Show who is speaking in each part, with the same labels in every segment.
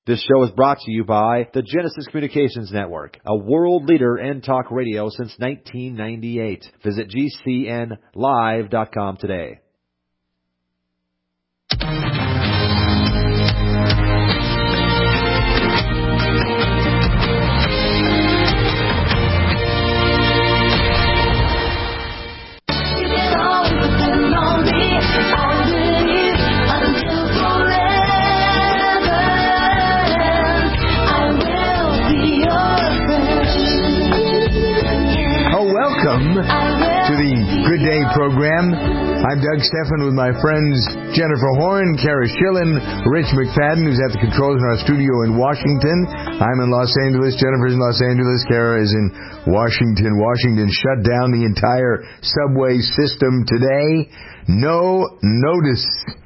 Speaker 1: This show is brought to you by the Genesis Communications Network, a world leader in talk radio since 1998. Visit GCNlive.com today.
Speaker 2: Welcome to the Good Day program. I'm Doug Stephan with my friends Jennifer Horn, Kara Schillen, Rich McFadden, who's at the controls in our studio in Washington. I'm in Los Angeles. Jennifer's in Los Angeles. Kara is in Washington. Washington shut down the entire subway system today. No notice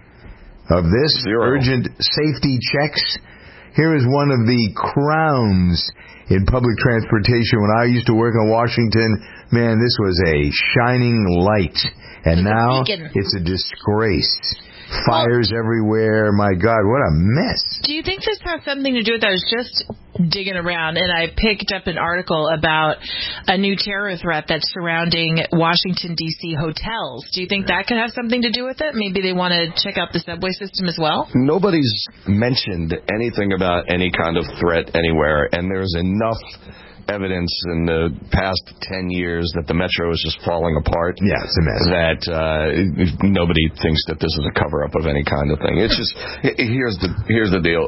Speaker 2: of this. Urgent safety checks. Here is one of the crowns in public transportation. When I used to work in Washington, man, this was a shining light. And now it's a disgrace. Fires everywhere. My God, what a mess.
Speaker 3: Do you think this has something to do with, I was just digging around and I picked up an article about a new terror threat that's surrounding Washington, D.C. hotels. Do you think that could have something to do with it? Maybe they want to check out the subway system as well?
Speaker 4: Nobody's mentioned anything about any kind of threat anywhere, and there's enough evidence in the past 10 years that the metro is just falling apart.
Speaker 2: Yeah, it's a mess.
Speaker 4: That nobody thinks that this is a cover-up of any kind of thing. It's just, here's the deal.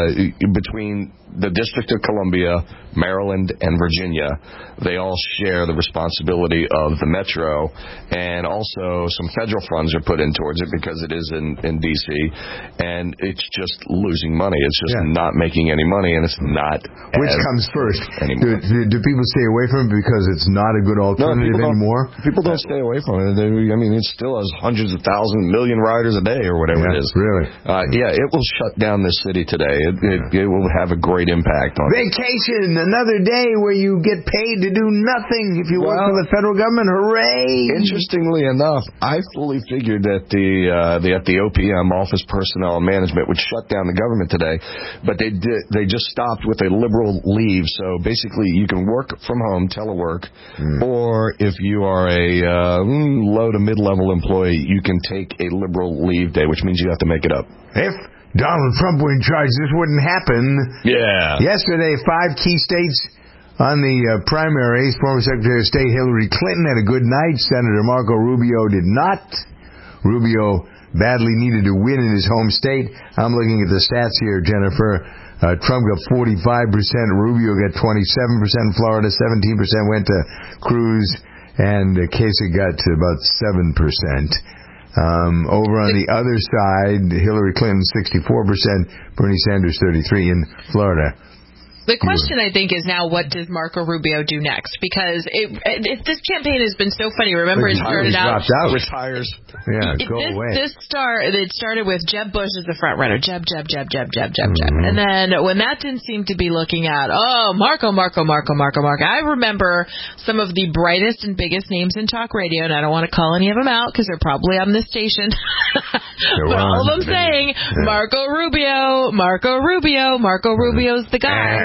Speaker 4: Between the District of Columbia, Maryland, and Virginia, they all share the responsibility of the metro, and also some federal funds are put in towards it because it is in D.C., and it's just losing money. It's just not making any money, and it's not.
Speaker 2: Which comes first? Do people stay away from it because it's not a good alternative anymore?
Speaker 4: People don't stay away from it. I mean, it still has hundreds of thousands, million riders a day or whatever it is.
Speaker 2: Really?
Speaker 4: It will shut down this city today. It will have a great impact on
Speaker 2: vacation, another day where you get paid to do nothing if you work for the federal government. Hooray!
Speaker 4: Interestingly enough, I fully figured that the OPM, Office Personnel and Management, would shut down the government today, but they just stopped with a liberal leave. So basically, you can work from home, telework, or if you are a low to mid-level employee, you can take a liberal leave day, which means you have to make it up.
Speaker 2: If Donald Trump were in charge, this wouldn't happen.
Speaker 4: Yeah.
Speaker 2: Yesterday, 5 key states on the primaries. Former Secretary of State Hillary Clinton had a good night. Senator Marco Rubio did not. Rubio badly needed to win in his home state. I'm looking at the stats here, Jennifer. Trump got 45%. Rubio got 27%. Florida, 17% went to Cruz. And Kasich got to about 7%. Over on the other side, Hillary Clinton 64%, Bernie Sanders 33% in Florida.
Speaker 3: The question, I think, is now what does Marco Rubio do next? Because this campaign has been so funny. Remember, it started out...
Speaker 4: Retires.
Speaker 2: Yeah, go away.
Speaker 3: It started with Jeb Bush as the front runner. Jeb. And then when that didn't seem to be looking at, Marco. I remember some of the brightest and biggest names in talk radio, and I don't want to call any of them out because they're probably on this station. But all of them saying, Marco Rubio's the guy.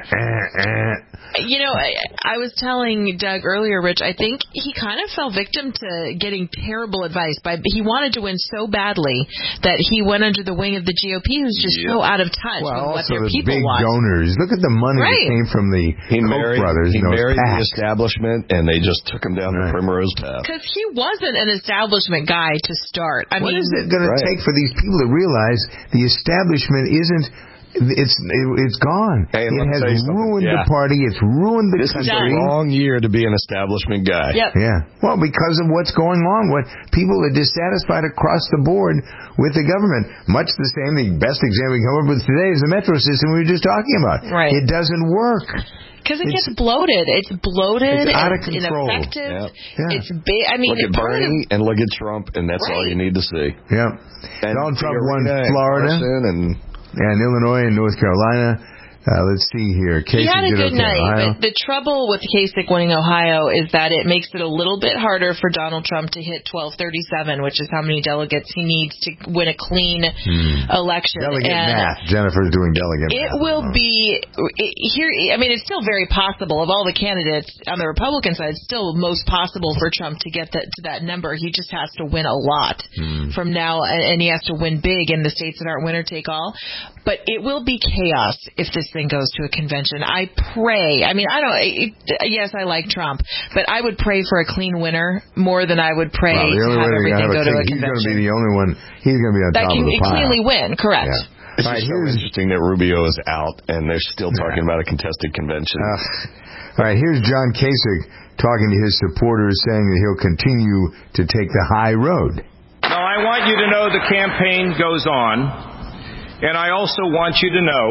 Speaker 3: You know, I was telling Doug earlier, Rich, I think he kind of fell victim to getting terrible advice. He wanted to win so badly that he went under the wing of the GOP, who's just so out of touch with what their people want.
Speaker 2: Big donors. Look at the money that came from the Koch brothers.
Speaker 4: He married the establishment, and they just took him down the primrose path.
Speaker 3: Because he wasn't an establishment guy to start.
Speaker 2: What is it going to take for these people to realize the establishment isn't... It's gone.
Speaker 4: Hey,
Speaker 2: it has ruined the party. It's ruined the country.
Speaker 4: This is a long year to be an establishment guy.
Speaker 3: Yep.
Speaker 2: Yeah. Well, because of what's going on. What people are dissatisfied across the board with the government. Much the same. The best example we come up with today is the metro system we were just talking about.
Speaker 3: Right.
Speaker 2: It doesn't work.
Speaker 3: Because it gets bloated. It's bloated.
Speaker 2: It's out of
Speaker 3: it's
Speaker 2: control.
Speaker 3: Ineffective.
Speaker 4: Yep.
Speaker 2: Yeah.
Speaker 3: It's big. I mean,
Speaker 4: look at Bernie and look at Trump, and that's all you need to see.
Speaker 2: Yeah.
Speaker 4: And
Speaker 2: Donald Trump won Florida
Speaker 4: and
Speaker 2: Illinois and North Carolina. Let's see here.
Speaker 3: He had a good night,
Speaker 2: Ohio.
Speaker 3: but the trouble with Kasich winning Ohio is that it makes it a little bit harder for Donald Trump to hit 1237, which is how many delegates he needs to win a clean election.
Speaker 2: Delegate math. Jennifer's doing delegate math.
Speaker 3: It will be here. I mean, it's still very possible. Of all the candidates on the Republican side, it's still most possible for Trump to get to that number. He just has to win a lot from now, and he has to win big in the states that aren't winner take all. But it will be chaos if this thing goes to a convention. I pray. I mean, yes, I like Trump, but I would pray for a clean winner more than I would pray to have everything go to a convention.
Speaker 2: He's going to be the only one. He's going to be on top of the pile. That can
Speaker 3: cleanly win, correct.
Speaker 2: Yeah.
Speaker 4: It's so interesting that Rubio is out, and they're still talking about a contested convention.
Speaker 2: All right, here's John Kasich talking to his supporters, saying that he'll continue to take the high road.
Speaker 5: Now, I want you to know the campaign goes on. And I also want you to know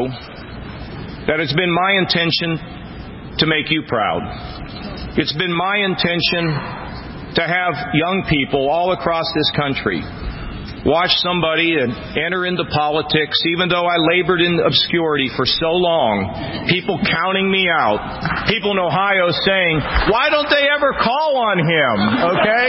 Speaker 5: that it's been my intention to make you proud. It's been my intention to have young people all across this country watch somebody enter into politics, even though I labored in obscurity for so long, people counting me out, people in Ohio saying, why don't they ever call on him? Okay?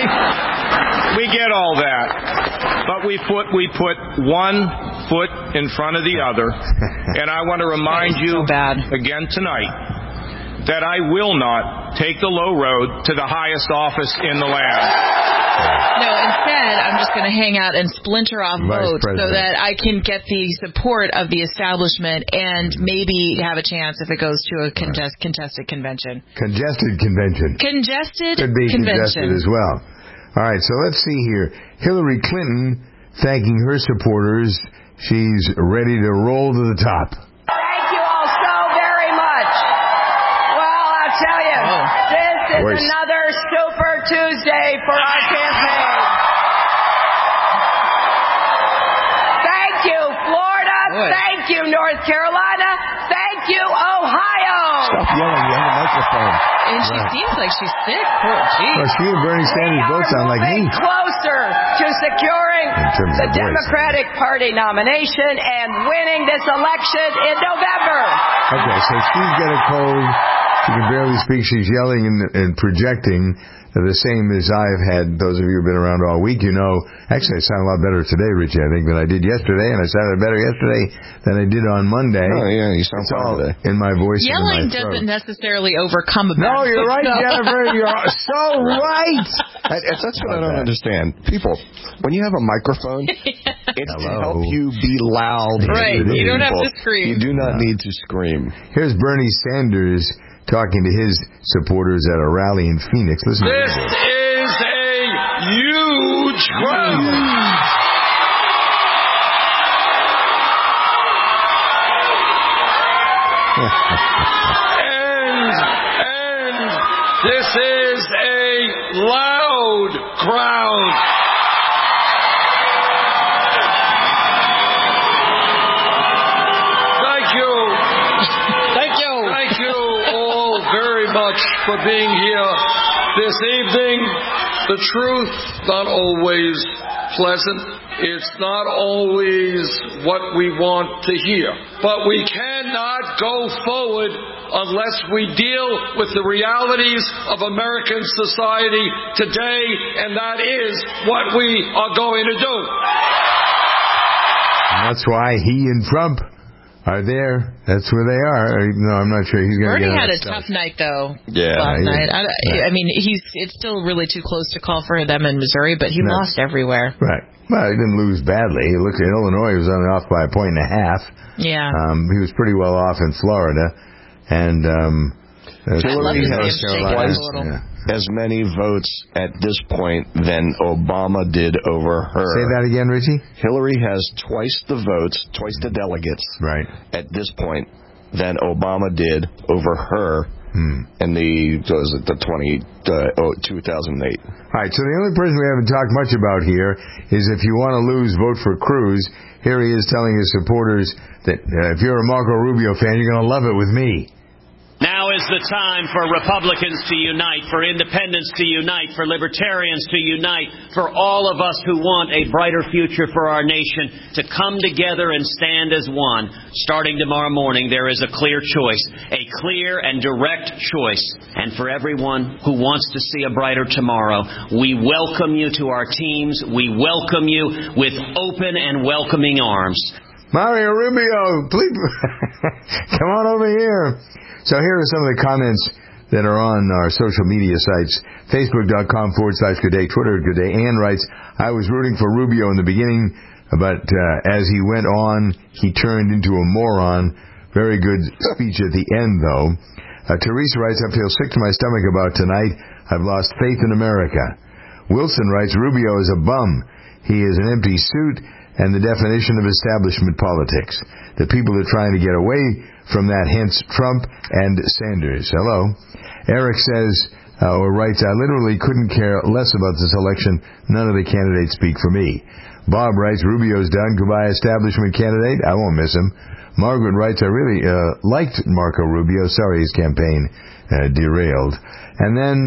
Speaker 5: We get all that. But we put one foot in front of the other. And I want to remind you again tonight that I will not take the low road to the highest office in the land.
Speaker 3: No, instead, I'm just going to hang out and splinter off votes so that I can get the support of the establishment and maybe have a chance if it goes to a contested convention.
Speaker 2: Congested convention.
Speaker 3: Congested
Speaker 2: could be
Speaker 3: convention.
Speaker 2: Congested as well. All right, so let's see here. Hillary Clinton thanking her supporters. She's ready to roll to the top.
Speaker 6: Thank you all so very much. Well, I'll tell you, this is another Super Tuesday for our campaign. Thank you, Florida. Thank you, North Carolina. Thank you, Ohio.
Speaker 4: Stop yelling. You have a microphone.
Speaker 3: And she seems like she's sick. Poor geez.
Speaker 2: Well, she and Bernie Sanders both sound like me.
Speaker 6: Closer to securing the Democratic Party nomination and winning this election in November.
Speaker 2: Okay, so she's got a cold. She can barely speak. She's yelling and projecting the same as I've had. Those of you who've been around all week, you know. Actually, I sound a lot better today, Richie, I think, than I did yesterday, and I sounded better yesterday than I did on Monday.
Speaker 4: Oh, yeah, you sound fine today.
Speaker 2: In my voice and in my
Speaker 3: Yelling
Speaker 2: throat.
Speaker 3: doesn't necessarily overcome a bad
Speaker 2: No, you're right, Jennifer. You're so right.
Speaker 4: That's what I don't understand. People, when you have a microphone, it's to help you be loud.
Speaker 3: Right, you don't have to scream.
Speaker 4: You do not need to scream.
Speaker 2: Here's Bernie Sanders talking to his supporters at a rally in Phoenix. Listen to this.
Speaker 7: This is a huge crowd. and this is a loud crowd. Thank you all very much for being here this evening. The truth, not always pleasant. It's not always what we want to hear. But we cannot go forward unless we deal with the realities of American society today, and that is what we are going to do.
Speaker 2: And that's why he and Trump are there. That's where they are. No, I'm not sure he's going to get
Speaker 3: Bernie had a tough night, though.
Speaker 4: Yeah,
Speaker 3: last night. I mean, it's still really too close to call for them in Missouri, but he lost everywhere.
Speaker 2: Right. Well, he didn't lose badly. He looked at Illinois. He was only off by 1.5 points.
Speaker 3: Yeah.
Speaker 2: He was pretty well off in Florida, and
Speaker 4: Hillary has twice as many votes at this point than Obama did over her.
Speaker 2: Say that again, Richie?
Speaker 4: Hillary has twice the votes, twice the delegates,
Speaker 2: right,
Speaker 4: at this point than Obama did over her in the 2008.
Speaker 2: All right, so the only person we haven't talked much about here is if you want to lose, vote for Cruz. Here he is telling his supporters that if you're a Marco Rubio fan, you're going to love it with me.
Speaker 8: Now, is the time for Republicans to unite, for independents to unite, for libertarians to unite, for all of us who want a brighter future for our nation to come together and stand as one. Starting tomorrow morning, there is a clear choice, a clear and direct choice. And for everyone who wants to see a brighter tomorrow, we welcome you to our teams. We welcome you with open and welcoming arms.
Speaker 2: Mario Rubio, please come on over here. So here are some of the comments that are on our social media sites. Facebook.com/Good Day, Twitter Good Day. Ann writes, I was rooting for Rubio in the beginning, but as he went on, he turned into a moron. Very good speech at the end, though. Teresa writes, I feel sick to my stomach about tonight. I've lost faith in America. Wilson writes, Rubio is a bum. He is an empty suit and the definition of establishment politics. The people are trying to get away from that, hence Trump and Sanders. Hello. Eric says, or writes, I literally couldn't care less about this election. None of the candidates speak for me. Bob writes, Rubio's done. Goodbye, establishment candidate. I won't miss him. Margaret writes, I really liked Marco Rubio. Sorry his campaign derailed. And then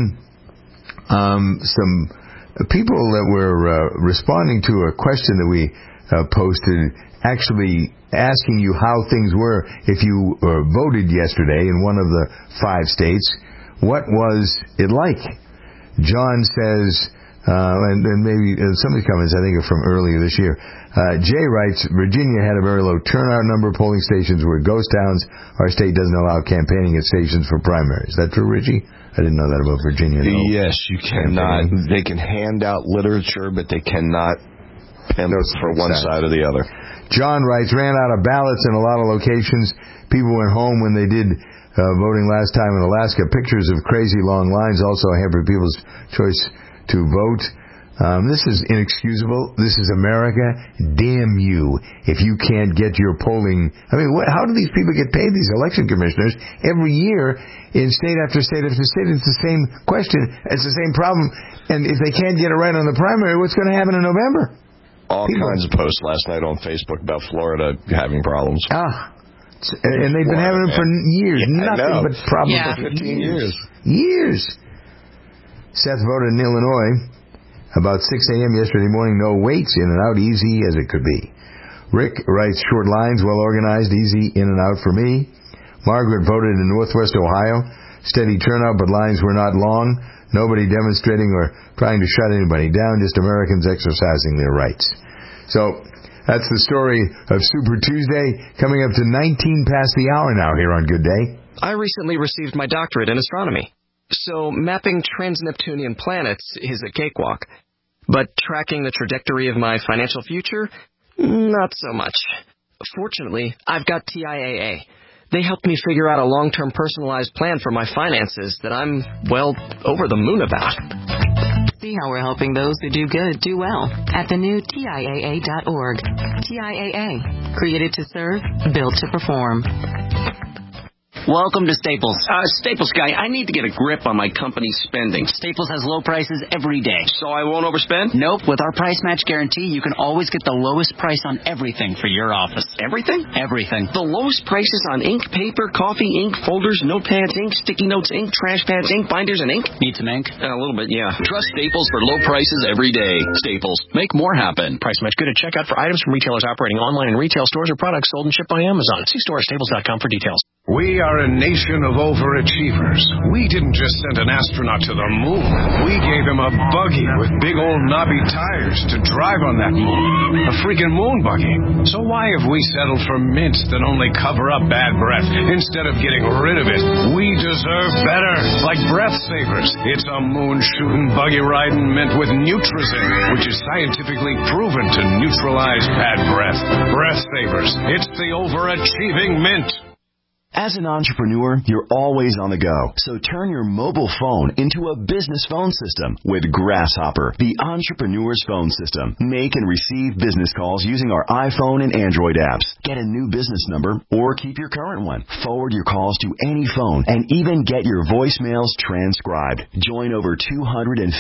Speaker 2: some people that were responding to a question that we posted, actually asking you how things were if you voted yesterday in one of the 5 states. What was it like? John says, and maybe some of the comments I think are from earlier this year. Jay writes, Virginia had a very low turnout number. Polling stations were ghost towns. Our state doesn't allow campaigning at stations for primaries. Is that true, Richie? I didn't know that about Virginia. No.
Speaker 4: Yes, you cannot. They can hand out literature, but they cannot pen for one side or the other.
Speaker 2: John writes, ran out of ballots in a lot of locations. People went home when they did voting last time in Alaska. Pictures of crazy long lines also hampered people's choice to vote. This is inexcusable. This is America. Damn you if you can't get your polling. I mean, how do these people get paid, these election commissioners? Every year in state after state after state, it's the same question. It's the same problem. And if they can't get it right on the primary, what's going to happen in November?
Speaker 4: All kinds of posts last night on Facebook about Florida having problems.
Speaker 2: And they've been having them for years. Nothing but problems for
Speaker 4: 15 years.
Speaker 2: Years. Seth voted in Illinois about 6 a.m. yesterday morning. No waits, in and out, easy as it could be. Rick writes, short lines, well organized, easy in and out for me. Margaret voted in Northwest Ohio. Steady turnout, but lines were not long. Nobody demonstrating or trying to shut anybody down, just Americans exercising their rights. So that's the story of Super Tuesday, coming up to 19 past the hour now here on Good Day.
Speaker 9: I recently received my doctorate in astronomy. So mapping trans-Neptunian planets is a cakewalk. But tracking the trajectory of my financial future? Not so much. Fortunately, I've got TIAA. They helped me figure out a long-term personalized plan for my finances that I'm, well, over the moon about.
Speaker 10: See how we're helping those who do good do well at the new TIAA.org. TIAA, created to serve, built to perform.
Speaker 11: Welcome to Staples. Staples guy, I need to get a grip on my company's spending. Staples has low prices every day. So I won't overspend? Nope. With our price match guarantee, you can always get the lowest price on everything for your office. Everything? Everything. The lowest prices on ink, paper, coffee, ink, folders, notepads, ink, sticky notes, ink, trash pads, ink, binders, and ink? Need some ink? A little bit, yeah.
Speaker 12: Trust Staples for low prices every day. Staples. Make more happen.
Speaker 13: Price match good at checkout for items from retailers operating online in retail stores or products sold and shipped by Amazon. See store at staples.com for details.
Speaker 14: We are a nation of overachievers. We didn't just send an astronaut to the moon. We gave him a buggy with big old knobby tires to drive on that moon. A freaking moon buggy. So why have we settled for mints that only cover up bad breath instead of getting rid of it? We deserve better. Like Breath Savers. It's a moon-shooting, buggy-riding mint with Nutrizin, which is scientifically proven to neutralize bad breath. Breath Savers. It's the overachieving mint.
Speaker 15: As an entrepreneur, you're always on the go. So turn your mobile phone into a business phone system with Grasshopper, the entrepreneur's phone system. Make and receive business calls using our iPhone and Android apps. Get a new business number or keep your current one. Forward your calls to any phone and even get your voicemails transcribed. Join over 250,000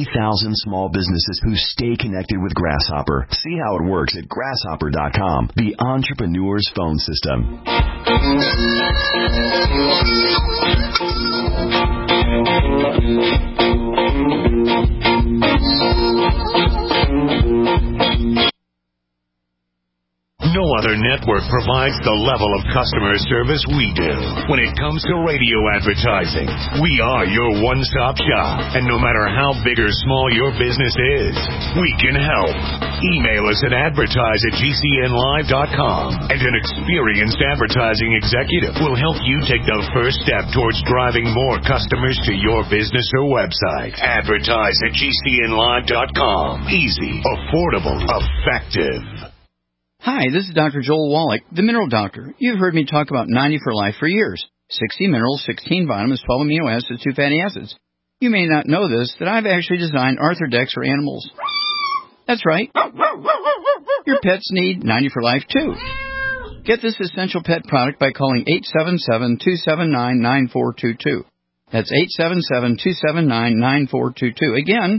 Speaker 15: small businesses who stay connected with Grasshopper. See how it works at grasshopper.com, the entrepreneur's phone system.
Speaker 16: No other network provides the level of customer service we do. When it comes to radio advertising, we are your one-stop shop. And no matter how big or small your business is, we can help. Email us at advertise@gcnlive.com, and an experienced advertising executive will help you take the first step towards driving more customers to your business or website. Advertise@gcnlive.com. Easy, affordable, effective.
Speaker 17: Hi, this is Dr. Joel Wallach, the Mineral Doctor. You've heard me talk about 90 for Life for years. 60 minerals, 16 vitamins, 12 amino acids, 2 fatty acids. You may not know this, that I've actually designed Arthrodex for animals. That's right. Your pets need 90 for Life, too. Get this essential pet product by calling 877-279-9422. That's 877-279-9422. Again,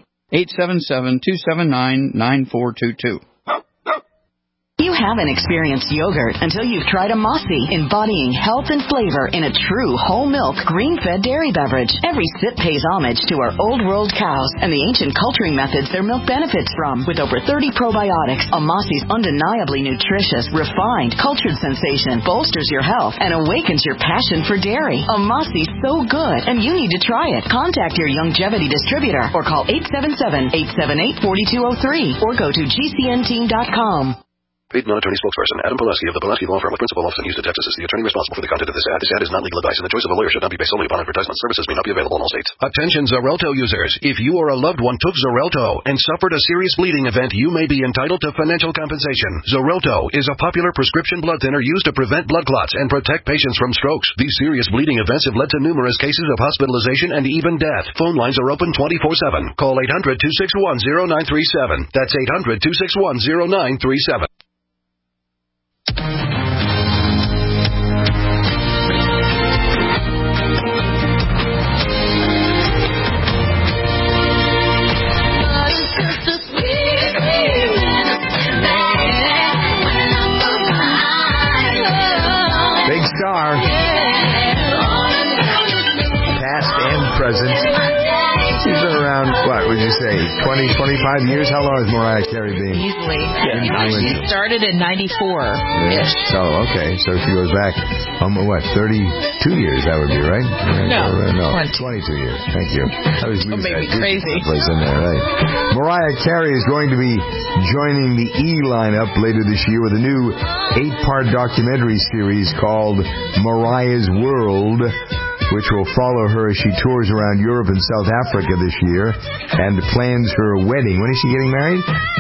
Speaker 17: 877-279-9422.
Speaker 18: You haven't experienced yogurt until you've tried a Mossy, embodying health and flavor in a true whole milk, green-fed dairy beverage. Every sip pays homage to our old world cows and the ancient culturing methods their milk benefits from. With over 30 probiotics, a Mossy's undeniably nutritious, refined, cultured sensation bolsters your health and awakens your passion for dairy. A Mossy's so good, and you need to try it. Contact your Youngevity distributor or call 877-878-4203 or go to gcnteam.com.
Speaker 19: Paid non-attorney spokesperson Adam Pulaski of the Pulaski Law Firm of Principal Office in Houston, Texas is the attorney responsible for the content of this ad. This ad is not legal advice, and the choice of a lawyer should not be based solely upon advertisement. Services may not be available in all states.
Speaker 14: Attention Xarelto users. If you or a loved one took Xarelto and suffered a serious bleeding event, you may be entitled to financial compensation. Xarelto is a popular prescription blood thinner used to prevent blood clots and protect patients from strokes. These serious bleeding events have led to numerous cases of hospitalization and even death. Phone lines are open 24/7. Call 800-261-0937. That's 800-261-0937.
Speaker 2: Big star. Past and present. She's been around, what would you say, 20, 25 years? How long has Mariah Carey been?
Speaker 3: Easily. She started in 94-ish.
Speaker 2: So, okay. So she goes back, 32 years, that would be, right?
Speaker 3: No,
Speaker 2: 22 years. Thank you. I was losing
Speaker 3: made me
Speaker 2: that
Speaker 3: crazy.
Speaker 2: place in there, right? Mariah Carey is going to be joining the E lineup later this year with a new 8-part documentary series called Mariah's World, which will follow her as she tours around Europe and South Africa this year and plans her wedding. When is she getting married?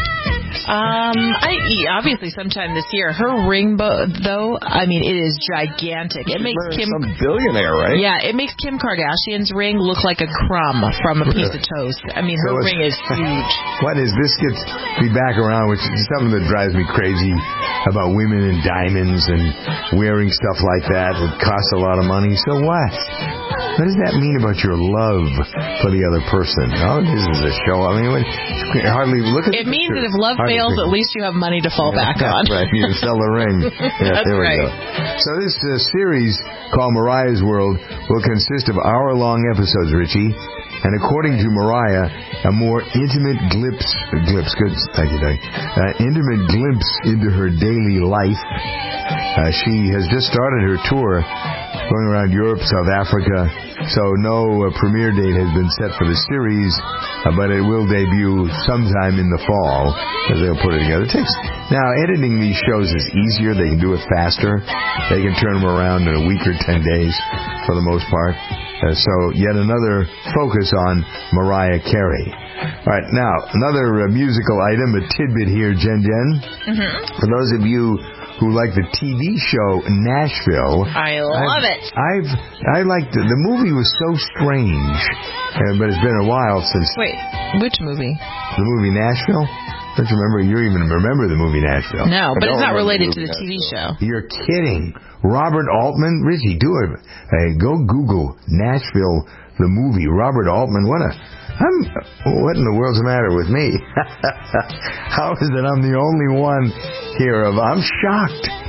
Speaker 3: Obviously sometime this year. Her ring, though, I mean, it is gigantic. It makes Kim
Speaker 4: some billionaire, right?
Speaker 3: Yeah, it makes Kim Kardashian's ring look like a crumb from a piece of toast. I mean, her ring is huge.
Speaker 2: What is this? Gets me back around, which is something that drives me crazy about women and diamonds and wearing stuff like that costs a lot of money. So what? What does that mean about your love for the other person? Oh, this is a show. I mean, hardly look at it.
Speaker 3: It means that if love fails, at least you have money to fall back on.
Speaker 2: Right, you can sell the ring. Yeah,
Speaker 3: That's
Speaker 2: there we
Speaker 3: right.
Speaker 2: go. So this series called Mariah's World will consist of hour-long episodes, Richie. And according to Mariah, a more intimate glimpse, good, thank you, Doug, intimate glimpse into her daily life. She has just started her tour going around Europe, South Africa, so no premiere date has been set for the series, but it will debut sometime in the fall as they'll put it together. Now, editing these shows is easier. They can do it faster. They can turn them around in a week or 10 days for the most part. So yet another focus on Mariah Carey. All right, now, another musical item, a tidbit here, Jen.
Speaker 3: Mm-hmm.
Speaker 2: For those of you who like the TV show Nashville.
Speaker 3: I love it.
Speaker 2: I liked it. The movie was so strange, but it's been a while since.
Speaker 3: Wait, which movie?
Speaker 2: The movie Nashville? Don't you remember? You even remember the movie Nashville?
Speaker 3: No, but it's not related to the TV show.
Speaker 2: You're kidding. Robert Altman? Richie, do it. Hey, go Google Nashville, the movie. Robert Altman, what in the world's the matter with me? How is it I'm the only one here I'm shocked.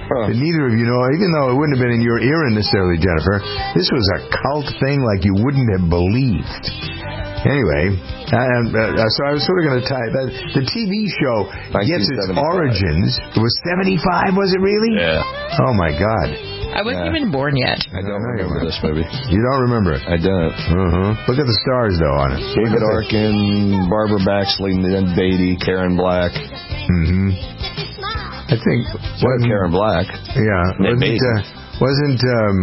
Speaker 2: that neither of you know, even though it wouldn't have been in your era necessarily, Jennifer. This was a cult thing like you wouldn't have believed. Anyway, so I was sort of going to tie that. The TV show gets its origins. It was 75, was it really?
Speaker 4: Yeah.
Speaker 2: Oh, my God.
Speaker 3: I wasn't even born yet.
Speaker 4: I don't remember this movie.
Speaker 2: You don't remember it?
Speaker 4: I don't.
Speaker 2: Look at the stars, though, on it.
Speaker 4: David Arkin, Barbara Baxley, Ned Beatty, Karen Black.
Speaker 2: I think...
Speaker 4: Karen Black.
Speaker 2: Yeah. Wasn't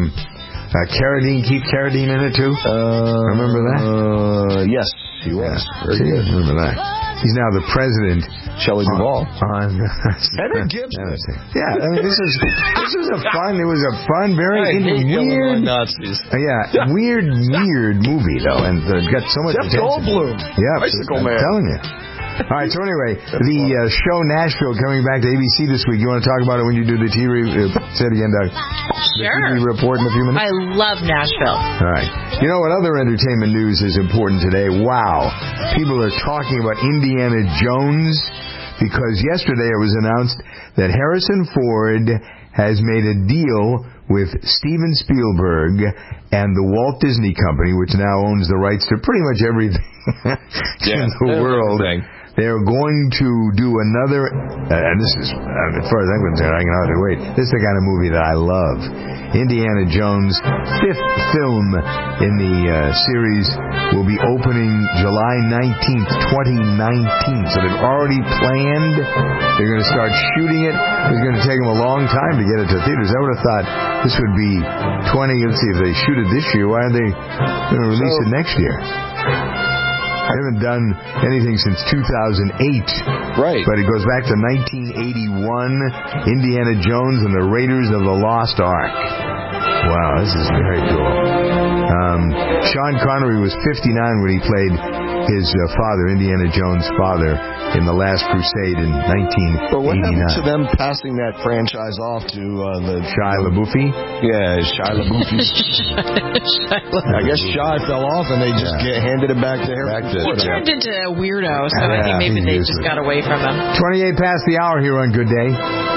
Speaker 2: Keith Carradine in it, too? Remember that?
Speaker 4: Yes, he was.
Speaker 2: Yeah. I remember that. He's now the president.
Speaker 4: Shelley Duvall.
Speaker 2: Henry
Speaker 4: Gibson.
Speaker 2: Yeah, I mean, this was a fun. It was a fun, very weird
Speaker 4: Nazis.
Speaker 2: Weird movie though, and got so much
Speaker 4: Jeff
Speaker 2: attention.
Speaker 4: Goldblum.
Speaker 2: Yeah,
Speaker 4: Bicycle Man.
Speaker 2: I'm telling you. All right, so anyway, the show Nashville coming back to ABC this week. You want to talk about it when you do the TV? Say it again, Doug.
Speaker 3: Sure.
Speaker 2: The TV report in a few minutes.
Speaker 3: I love Nashville.
Speaker 2: All right. You know what other entertainment news is important today? Wow. People are talking about Indiana Jones because yesterday it was announced that Harrison Ford has made a deal with Steven Spielberg and the Walt Disney Company, which now owns the rights to pretty much everything in the world. They're going to do another, and this is, as far as I'm concerned, I can hardly wait. This is the kind of movie that I love. Indiana Jones' 5th film in the series will be opening July 19th, 2019. So they've already planned. They're going to start shooting it. It's going to take them a long time to get it to theaters. I would have thought this would be 20. Let's see, if they shoot it this year, why are they going to release it next year? They haven't done anything since 2008.
Speaker 4: Right.
Speaker 2: But it goes back to 1981, Indiana Jones and the Raiders of the Lost Ark. Wow, this is very cool. Sean Connery was 59 when he played his father, Indiana Jones' father, in The Last Crusade in 1989.
Speaker 4: But what happened to them passing that franchise off to the
Speaker 2: Shia LaBeouf?
Speaker 4: Yeah, Shia LaBeouf. I guess Shia fell off and they just handed it back to Harrison Ford.
Speaker 3: He turned into a weirdo, so I think maybe they just got away from him.
Speaker 2: 28 past the hour here on Good Day.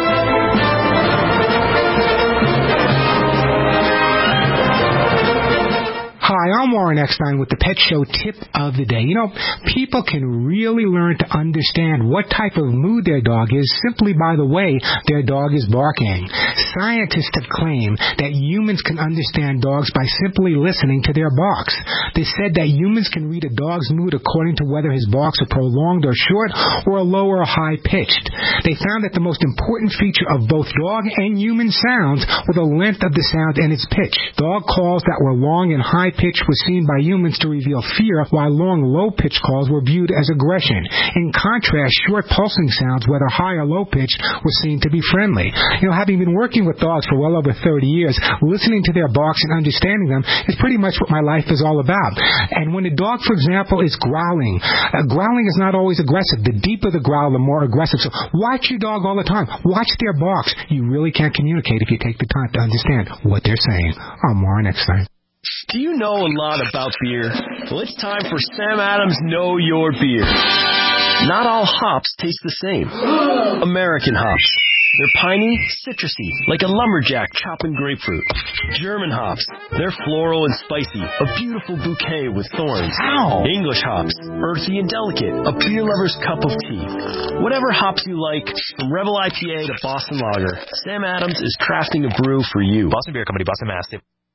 Speaker 20: Hi, I'm Warren Eckstein with the Pet Show Tip of the Day. You know, people can really learn to understand what type of mood their dog is simply by the way their dog is barking. Scientists have claimed that humans can understand dogs by simply listening to their barks. They said that humans can read a dog's mood according to whether his barks are prolonged or short or low or high pitched. They found that the most important feature of both dog and human sounds were the length of the sound and its pitch. Dog calls that were long and high pitch was seen by humans to reveal fear, while long, low-pitched calls were viewed as aggression. In contrast, short pulsing sounds, whether high or low-pitched, were seen to be friendly. You know, having been working with dogs for well over 30 years, listening to their barks and understanding them is pretty much what my life is all about. And when a dog, for example, is growling, growling is not always aggressive. The deeper the growl, the more aggressive. So watch your dog all the time. Watch their barks. You really can't communicate if you take the time to understand what they're saying. I'm Warren Eckstein.
Speaker 21: Do you know a lot about beer? Well, it's time for Sam Adams Know Your Beer. Not all hops taste the same. American hops. They're piney, citrusy, like a lumberjack chopping grapefruit. German hops. They're floral and spicy, a beautiful bouquet with thorns. Ow! English hops. Earthy and delicate, a beer lover's cup of tea. Whatever hops you like, from Rebel IPA to Boston Lager, Sam Adams is crafting a brew for you. Boston Beer Company, Boston, Mass.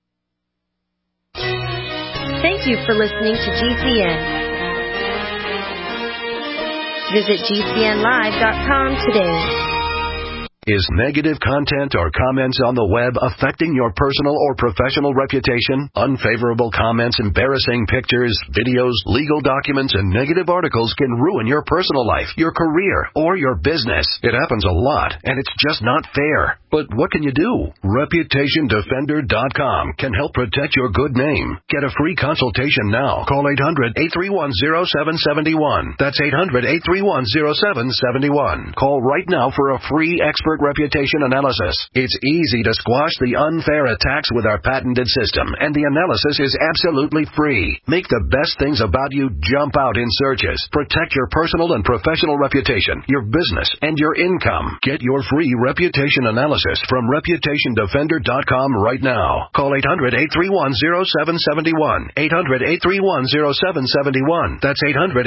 Speaker 22: Thank you for listening to GCN. Visit GCNlive.com today.
Speaker 19: Is negative content or comments on the web affecting your personal or professional reputation? Unfavorable comments, embarrassing pictures, videos, legal documents, and negative articles can ruin your personal life, your career, or your business. It happens a lot, and it's just not fair. But what can you do? ReputationDefender.com can help protect your good name. Get a free consultation now. Call 800-831-0771. That's 800-831-0771. Call right now for a free expert expert reputation analysis. It's easy to squash the unfair attacks with our patented system, and the analysis is absolutely free. Make the best things about you jump out in searches. Protect your personal and professional reputation, your business, and your income. Get your free reputation analysis from ReputationDefender.com right now. Call 800-831-0771. 800-831-0771. That's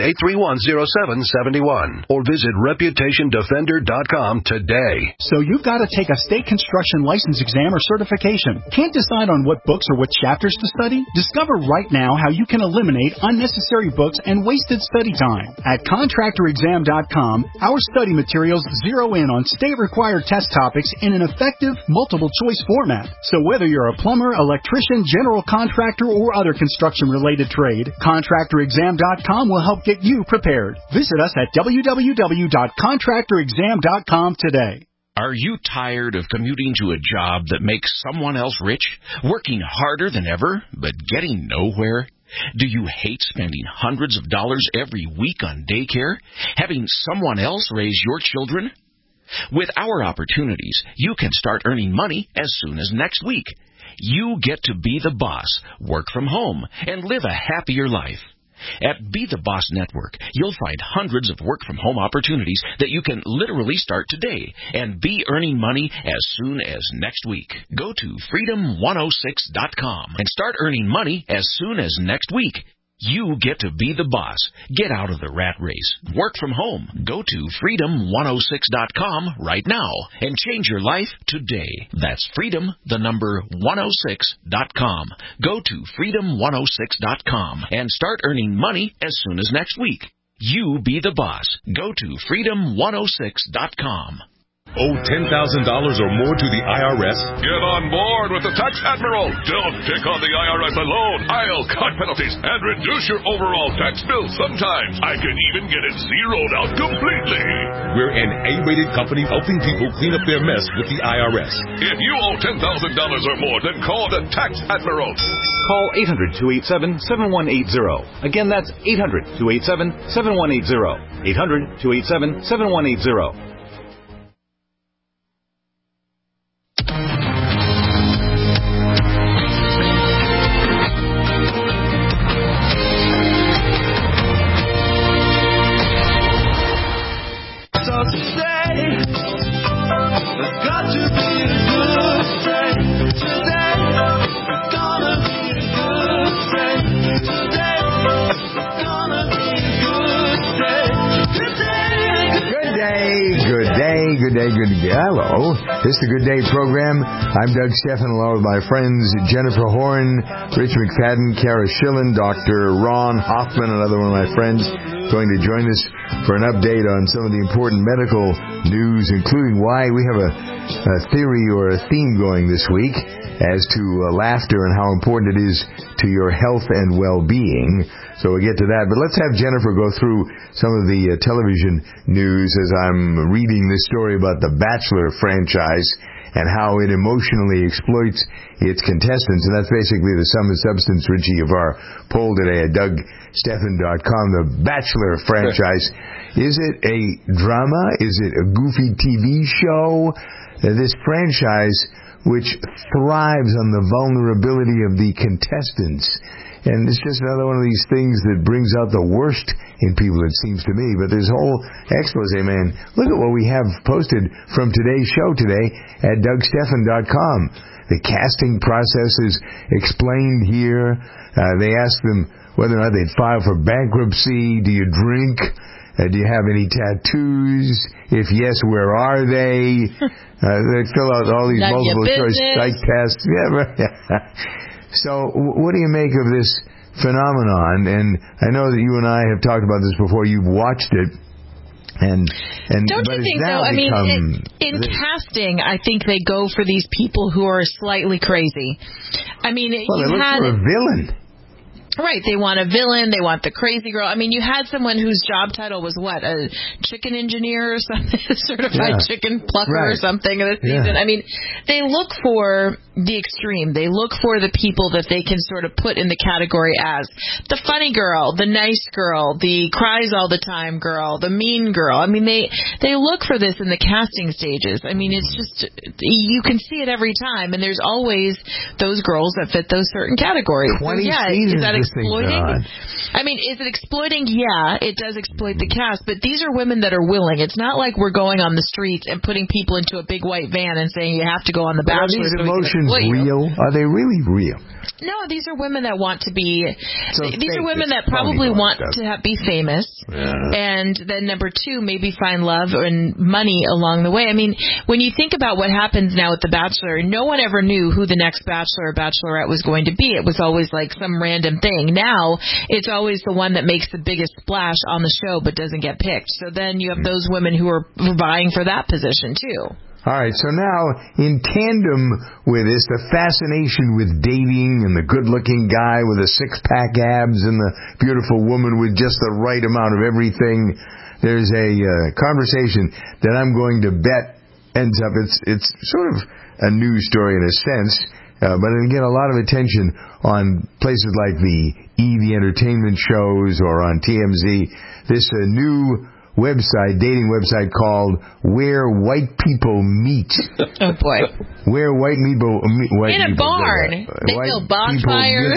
Speaker 19: 800-831-0771. Or visit ReputationDefender.com today.
Speaker 1: So you've got to take a state construction license exam or certification. Can't decide on what books or what chapters to study? Discover right now how you can eliminate unnecessary books and wasted study time. At ContractorExam.com, our study materials zero in on state-required test topics in an effective, multiple-choice format. So whether you're a plumber, electrician, general contractor, or other construction-related trade, ContractorExam.com will help get you prepared. Visit us at www.ContractorExam.com today.
Speaker 5: Are you tired of commuting to a job that makes someone else rich, working harder than ever, but getting nowhere? Do you hate spending hundreds of dollars every week on daycare, having someone else raise your children? With our opportunities, you can start earning money as soon as next week. You get to be the boss, work from home, and live a happier life. At Be the Boss Network, you'll find hundreds of work-from-home opportunities that you can literally start today and be earning money as soon as next week. Go to freedom106.com and start earning money as soon as next week. You get to be the boss. Get out of the rat race. Work from home. Go to freedom106.com right now and change your life today. That's freedom106.com. Go to freedom106.com and start earning money as soon as next week. You be the boss. Go to freedom106.com.
Speaker 23: Owe $10,000 or more to the IRS?
Speaker 24: Get on board with the Tax Admiral. Don't pick on the IRS alone. I'll cut penalties and reduce your overall tax bill. Sometimes I can even get it zeroed out completely.
Speaker 23: We're an A-rated company helping people clean up their mess with the IRS.
Speaker 24: If you owe $10,000 or more, then call the Tax Admiral.
Speaker 25: Call 800-287-7180. Again, that's 800-287-7180. 800-287-7180.
Speaker 2: Hello. This is the Good Day program. I'm Doug Stephan, along with my friends Jennifer Horn, Rich McFadden, Kara Schillen, Dr. Ron Hoffman, another one of my friends, going to join us for an update on some of the important medical news, including why we have a theory or a theme going this week as to laughter and how important it is to your health and well-being. So we'll get to that. But let's have Jennifer go through some of the television news as I'm reading this story about the Bachelor franchise and how it emotionally exploits its contestants. And that's basically the sum and substance, Richie, of our poll today at DougStephan.com. The Bachelor franchise. Is it a drama? Is it a goofy TV show? This franchise, which thrives on the vulnerability of the contestants. And it's just another one of these things that brings out the worst in people, it seems to me. But there's a whole expose, man. Look at what we have posted from today's show today at DougStephan.com. The casting process is explained here. They ask them whether or not they'd file for bankruptcy. Do you drink? Do you have any tattoos? If yes, where are they? They fill out all these multiple choice psych tests. Yeah, right. So, what do you make of this phenomenon? And I know that you and I have talked about this before. You've watched it. And
Speaker 3: don't you think so? I mean, in casting, I think they go for these people who are slightly crazy. I mean,
Speaker 2: they look for a villain.
Speaker 3: Right, they want a villain, they want the crazy girl. I mean, you had someone whose job title was what, a chicken engineer or something, certified chicken plucker or something this season. I mean, they look for the extreme. They look for the people that they can sort of put in the category as the funny girl, the nice girl, the cries all the time girl, the mean girl. I mean, they look for this in the casting stages. I mean, it's just, you can see it every time, and there's always those girls that fit those certain categories.
Speaker 2: 20
Speaker 3: is that exploiting?
Speaker 2: I
Speaker 3: mean, is it exploiting? Yeah, it does exploit the cast, but these are women that are willing. It's not like we're going on the streets and putting people into a big white van and saying you have to go on The Bachelor.
Speaker 2: Are these emotions real? Are they really real?
Speaker 3: No, these are women that want to be. These are women that probably want to be famous, and then number two, maybe find love and money along the way. I mean, when you think about what happens now with The Bachelor, no one ever knew who the next Bachelor or Bachelorette was going to be. It was always like some random thing. Now it's always the one that makes the biggest splash on the show but doesn't get picked. So then you have those women who are vying for that position too.
Speaker 2: All right, so now, in tandem with this, the fascination with dating and the good-looking guy with the six-pack abs and the beautiful woman with just the right amount of everything, there's a conversation that I'm going to bet ends up, it's sort of a news story in a sense, but it'll get a lot of attention on places like the EV entertainment shows or on TMZ. This new dating website called Where White People Meet.
Speaker 3: Oh boy.
Speaker 2: Where White People Meet.
Speaker 3: In a barn. They build bonfires.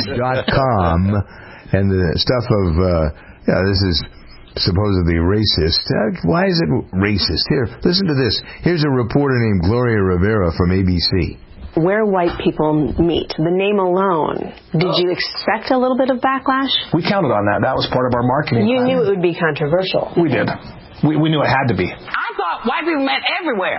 Speaker 2: .com and the stuff of, this is supposedly racist. Why is it racist? Here, listen to this. Here's a reporter named Gloria Rivera from ABC.
Speaker 6: Where White People Meet. The name alone. Did you expect a little bit of backlash?
Speaker 7: We counted on that. That was part of our marketing
Speaker 6: You
Speaker 7: plan.
Speaker 6: knew it would be controversial.
Speaker 7: We did. We knew it had to be.
Speaker 8: I thought white people met everywhere.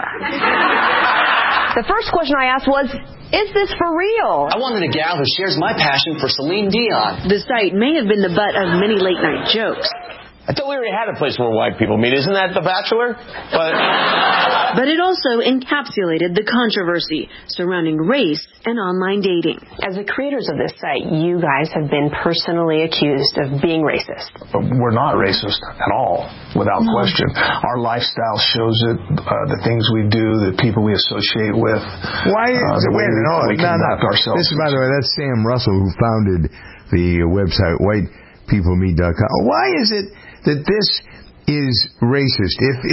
Speaker 8: The first question I asked was, is this for real?
Speaker 11: I wanted a gal who shares my passion for Celine Dion.
Speaker 6: The site may have been the butt of many late-night jokes.
Speaker 9: I thought we already had a place where white people meet. Isn't that The Bachelor?
Speaker 6: But it also encapsulated the controversy surrounding race and online dating.
Speaker 8: As the creators of this site, you guys have been personally accused of being racist.
Speaker 7: We're not racist at all, without question. Our lifestyle shows it, the things we do, the people we associate with.
Speaker 2: Why is it? Wait a minute. No. This, by the way, that's Sam Russell, who founded the website whitepeoplemeet.com. Why is it that this is racist?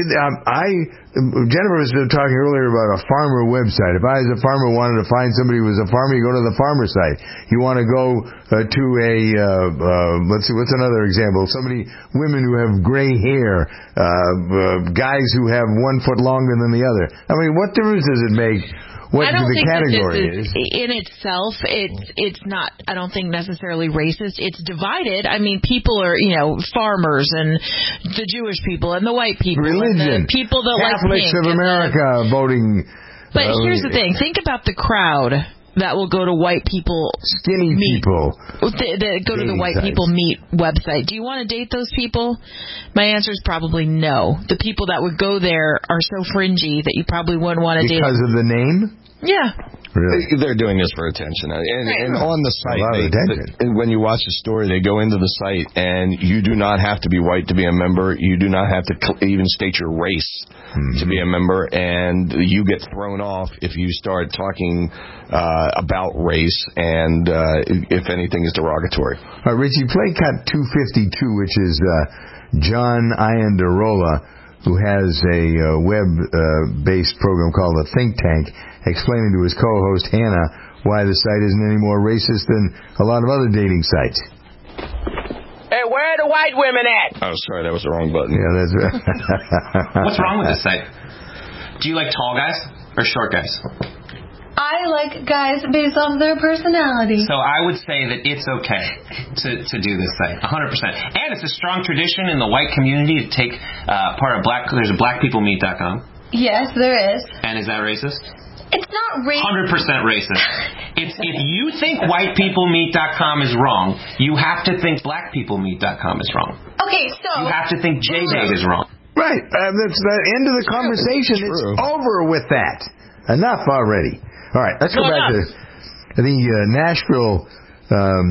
Speaker 2: Jennifer was talking earlier about a farmer website. If I, as a farmer, wanted to find somebody who was a farmer, you go to the farmer site. You want to go to let's see, what's another example? Women who have gray hair, guys who have 1 foot longer than the other. I mean, what difference does it make? What
Speaker 3: I don't
Speaker 2: the
Speaker 3: think
Speaker 2: category
Speaker 3: that this is in itself. It's not. I don't think necessarily racist. It's divided. I mean, people are farmers and the Jewish people and the white people,
Speaker 2: religion,
Speaker 3: and the people that
Speaker 2: Catholics
Speaker 3: like pink
Speaker 2: of America voting.
Speaker 3: But here's the thing. Think about the crowd that will go to white people
Speaker 2: skinny
Speaker 3: meet.
Speaker 2: People
Speaker 3: that go to the white people meet website. Do you want to date those people? My answer is probably no. The people that would go there are so fringy that you probably wouldn't want to date
Speaker 2: because of the name.
Speaker 3: Yeah.
Speaker 2: Really?
Speaker 4: They're doing this for attention. And on the site, when you watch the story, they go into the site, and you do not have to be white to be a member. You do not have to even state your race to be a member, and you get thrown off if you start talking about race and if anything is derogatory.
Speaker 2: All right, Richie, play cut 252, which is John Iandarola, who has a web-based program called The Think Tank, explaining to his co-host Hannah why the site isn't any more racist than a lot of other dating sites.
Speaker 9: Hey, where are the white women at?
Speaker 4: Oh, sorry, that was the wrong button.
Speaker 2: Yeah, that's right.
Speaker 25: What's wrong with this site? Do you like tall guys or short guys?
Speaker 26: I like guys based off their personality.
Speaker 25: So I would say that it's okay to do this site, 100%. And it's a strong tradition in the white community to take part of there's a blackpeoplemeet.com.
Speaker 26: Yes, there is.
Speaker 25: And is that racist?
Speaker 26: It's not racist.
Speaker 25: 100% racist. If you think whitepeoplemeet.com is wrong, you have to think blackpeoplemeet.com is wrong.
Speaker 26: Okay, so
Speaker 25: you have to think JDate is wrong.
Speaker 2: Right. That's the end of the conversation. It's over with that. Enough already. All right, let's go back to the Nashville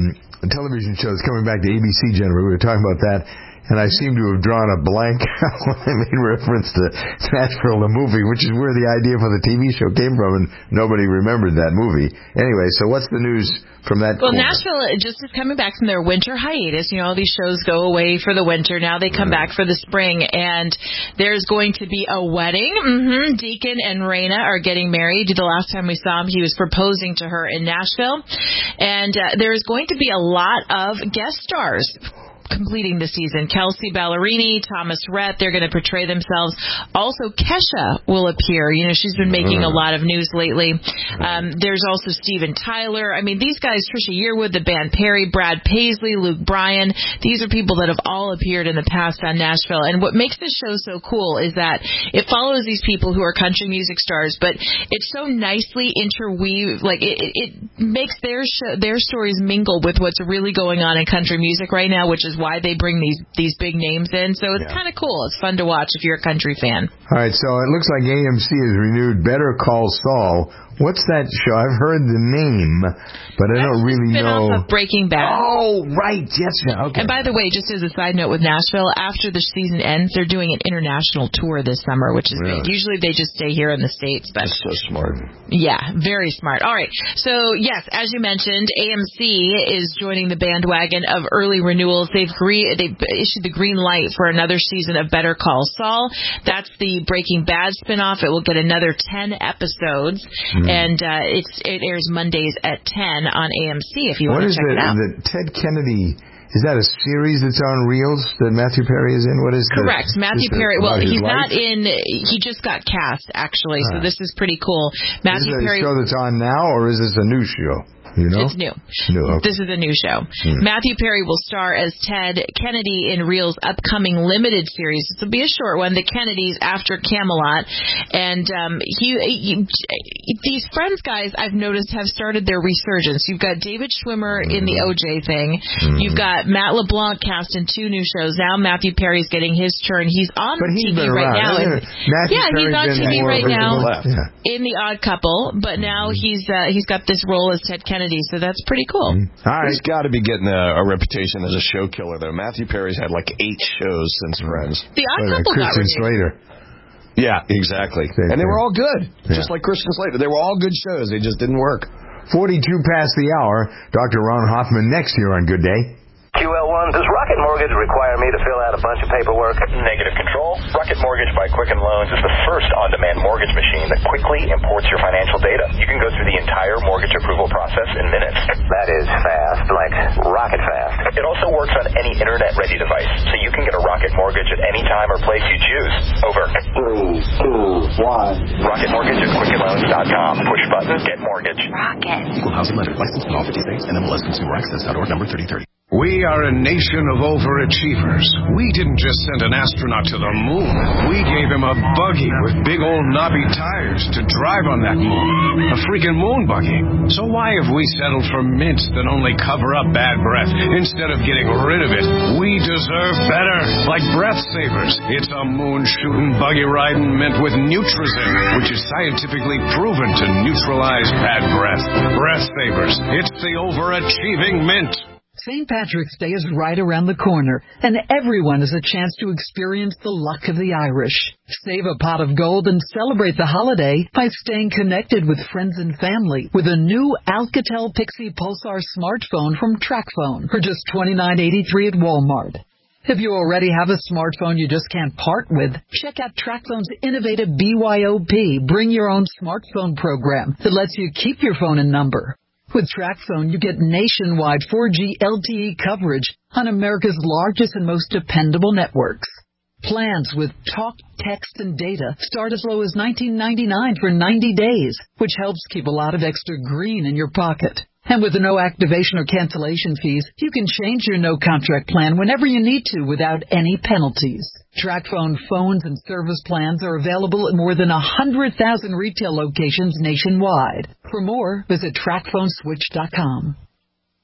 Speaker 2: television shows coming back to ABC, Jennifer. We were talking about that. And I seem to have drawn a blank when I made reference to Nashville, the movie, which is where the idea for the TV show came from, and nobody remembered that movie. Anyway, so what's the news from that corner?
Speaker 3: Nashville just is coming back from their winter hiatus. You know, all these shows go away for the winter. Now they come back for the spring, and there's going to be a wedding. Deacon and Raina are getting married. The last time we saw him, he was proposing to her in Nashville. And there's going to be a lot of guest stars completing the season. Kelsey Ballerini, Thomas Rhett, they're going to portray themselves. Also, Kesha will appear. You know, she's been making a lot of news lately. There's also Steven Tyler. I mean, these guys, Trisha Yearwood, the band Perry, Brad Paisley, Luke Bryan, these are people that have all appeared in the past on Nashville. And what makes this show so cool is that it follows these people who are country music stars, but it's so nicely interweaved. Like, it makes their stories mingle with what's really going on in country music right now, which is why they bring these big names in. So it's kind of cool. It's fun to watch if you're a country fan.
Speaker 2: All right, so it looks like AMC has renewed Better Call Saul. What's that show? I've heard the name, but I don't really know.
Speaker 3: Of Breaking Bad.
Speaker 2: Oh, right. Yes. Okay.
Speaker 3: And by the way, just as a side note with Nashville, after the season ends, they're doing an international tour this summer, which is big. Usually they just stay here in the States. But
Speaker 4: that's so smart.
Speaker 3: Yeah, very smart. All right. So, yes, as you mentioned, AMC is joining the bandwagon of early renewals. They've issued the green light for another season of Better Call Saul. That's the Breaking Bad spinoff. It will get another 10 episodes. And it airs Mondays at 10 on AMC if you want to check it out.
Speaker 2: What is the Ted Kennedy? Is that a series that's on Reels that Matthew Perry is in? What is
Speaker 3: correct? Matthew Perry. Well, he's not in. He just got cast actually, so this is pretty cool. Matthew Perry.
Speaker 2: Is this a show that's on now, or is this a new show? You know?
Speaker 3: It's new.
Speaker 2: Okay.
Speaker 3: This is a new show. Matthew Perry will star as Ted Kennedy in Reel's upcoming limited series. This will be a short one, The Kennedys After Camelot. And these Friends guys, I've noticed, have started their resurgence. You've got David Schwimmer in the OJ thing. You've got Matt LeBlanc cast in 2 new shows. Now Matthew Perry's getting his turn. He's on TV right now. He's on TV right now in The Odd Couple. But now he's got this role as Ted Kennedy. So that's pretty cool.
Speaker 2: All right.
Speaker 4: He's got to be getting a reputation as a show killer, though. Matthew Perry's had like 8 shows since Friends.
Speaker 3: The Odd Couple got
Speaker 2: Christian Slater.
Speaker 4: Yeah, exactly. And they were all good, just like Christian Slater. They were all good shows. They just didn't work.
Speaker 2: 42 past the hour. Dr. Ron Hoffman next here on Good Day.
Speaker 10: QL1, does Rocket Mortgage require me to fill out a bunch of paperwork? Negative control. Rocket Mortgage by Quicken Loans is the first on-demand mortgage machine that quickly imports your financial data. You can go through the entire mortgage approval process in minutes. That is fast, like rocket fast. It also works on any internet-ready device, so you can get a Rocket Mortgage at any time or place you choose. Over. 3, 2, 1. Rocket Mortgage at QuickenLoans.com. Push button, get mortgage.
Speaker 22: Rocket.
Speaker 12: Equal housing lender. Licensed in all 50 states. NMLS Consumer Access.org number 3030.
Speaker 14: We are a nation of overachievers. We didn't just send an astronaut to the moon. We gave him a buggy with big old knobby tires to drive on that moon. A freaking moon buggy. So why have we settled for mints that only cover up bad breath instead of getting rid of it? We deserve better. Like Breath Savers. It's a moon-shooting, buggy-riding mint with Nutrizin, which is scientifically proven to neutralize bad breath. Breath Savers. It's the overachieving mint.
Speaker 13: St. Patrick's Day is right around the corner, and everyone has a chance to experience the luck of the Irish. Save a pot of gold and celebrate the holiday by staying connected with friends and family with a new Alcatel Pixie Pulsar smartphone from TracFone for just $29.83 at Walmart. If you already have a smartphone you just can't part with, check out TracFone's innovative BYOP, Bring Your Own Smartphone program that lets you keep your phone and number. With TracFone, you get nationwide 4G LTE coverage on America's largest and most dependable networks. Plans with talk, text, and data start as low as $19.99 for 90 days, which helps keep a lot of extra green in your pocket. And with no activation or cancellation fees, you can change your no-contract plan whenever you need to without any penalties. TracFone phones and service plans are available at more than 100,000 retail locations nationwide. For more, visit TracFoneSwitch.com.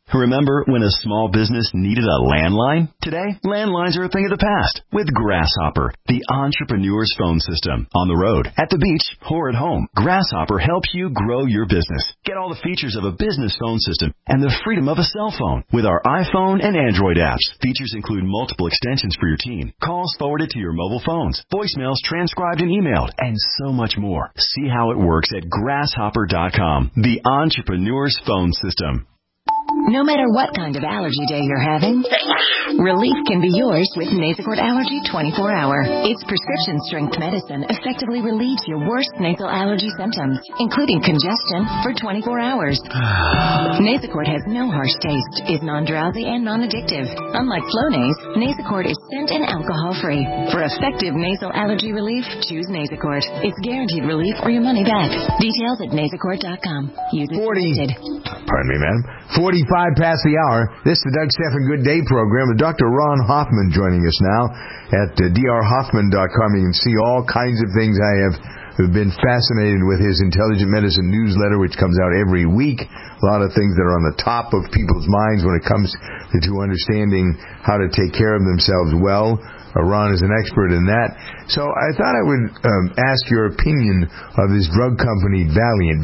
Speaker 15: Remember when a small business needed a landline? Today, landlines are a thing of the past with Grasshopper, the entrepreneur's phone system. On the road, at the beach, or at home, Grasshopper helps you grow your business. Get all the features of a business phone system and the freedom of a cell phone with our iPhone and Android apps. Features include multiple extensions for your team, calls forwarded to your mobile phones, voicemails transcribed and emailed, and so much more. See how it works at Grasshopper.com, the entrepreneur's phone system.
Speaker 16: No matter what kind of allergy day you're having, relief can be yours with Nasacort Allergy 24-Hour. Its prescription-strength medicine effectively relieves your worst nasal allergy symptoms, including congestion, for 24 hours. Nasacort has no harsh taste, is non-drowsy, and non-addictive. Unlike Flonase, Nasacort is scent and alcohol-free. For effective nasal allergy relief, choose Nasacort. It's guaranteed relief or your money back. Details at Nasacort.com. Use it as
Speaker 2: Pardon me, madam. 45 past the hour. This is the Doug Stephan Good Day program with Dr. Ron Hoffman joining us now at drhoffman.com. You can see all kinds of things. I have been fascinated with his Intelligent Medicine newsletter, which comes out every week. A lot of things that are on the top of people's minds when it comes to understanding how to take care of themselves well. Ron is an expert in that. So I thought I would ask your opinion of this drug company, Valeant,